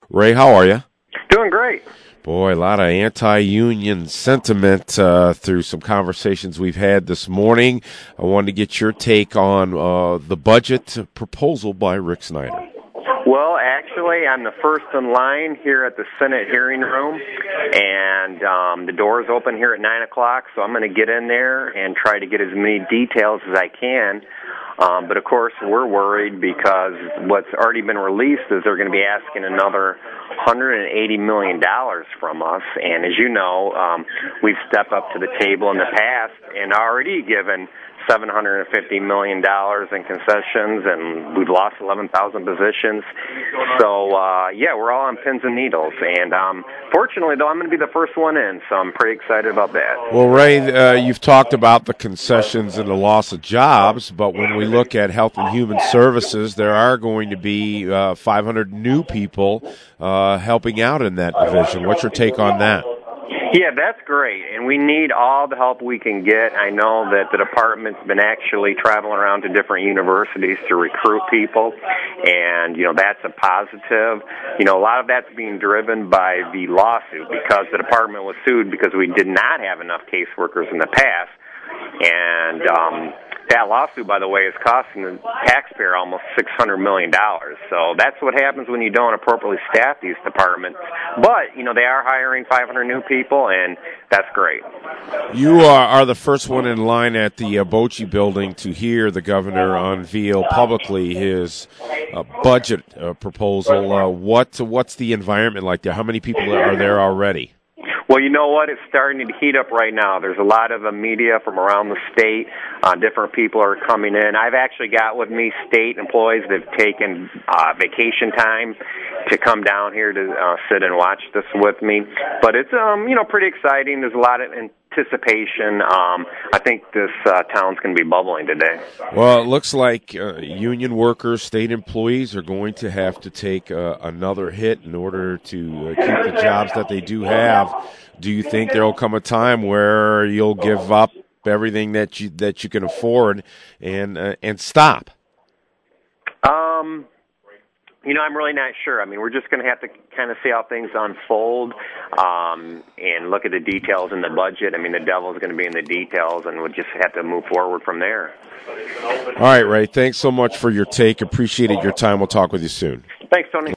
Ray, how are you? Doing great. Boy, a lot of anti-union sentiment through some conversations we've had this morning. I wanted to get your take on the budget proposal by Rick Snyder. Well, actually, I'm the first in line here at the Senate hearing room, and the doors open here at 9 o'clock, so I'm going to get in there and try to get as many details as I can. But, of course, we're worried because what's already been released is they're going to be asking another $180 million from us. And as you know, we've stepped up to the table in the past and already given $750 million in concessions, and we've lost 11,000 positions. So, we're all on pins and needles. And fortunately, though, I'm going to be the first one in, so I'm pretty excited about that. Well, Ray, you've talked about the concessions and the loss of jobs, but when we look at Health and Human Services, there are going to be 500 new people helping out in that division. What's your take on that? Yeah, that's great, and we need all the help we can get. I know that the department's been actually traveling around to different universities to recruit people, and, that's a positive. A lot of that's being driven by the lawsuit because the department was sued because we did not have enough caseworkers in the past, and that lawsuit, by the way, is costing the taxpayer almost $600 million. So that's what happens when you don't appropriately staff these departments. But, they are hiring 500 new people, and that's great. You are the first one in line at the Bochy building to hear the governor unveil publicly his budget proposal. What's the environment like there? How many people are there already? Well, you know what? It's starting to heat up right now. There's a lot of media from around the state. Different people are coming in. I've actually got with me state employees that have taken vacation time to come down here to sit and watch this with me. But it's, pretty exciting. There's a lot of anticipation. I think this town's going to be bubbling today. Well, it looks like union workers, state employees are going to have to take another hit in order to keep the jobs that they do have. Do you think there will come a time where you'll give up everything that you can afford and stop? I'm really not sure. I mean, we're just going to have to kind of see how things unfold and look at the details in the budget. I mean, the devil's going to be in the details, and we'll just have to move forward from there. All right, Ray, thanks so much for your take. Appreciated your time. We'll talk with you soon. Thanks, Tony.